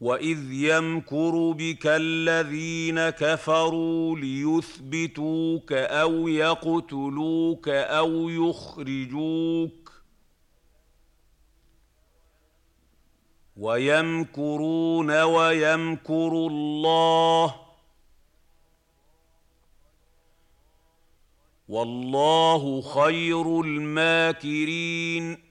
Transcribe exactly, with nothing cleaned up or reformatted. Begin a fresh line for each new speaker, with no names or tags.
وإذ يمكر بك الذين كفروا ليثبتوك أو يقتلوك أو يخرجوك ويمكرون ويمكر الله والله خير الماكرين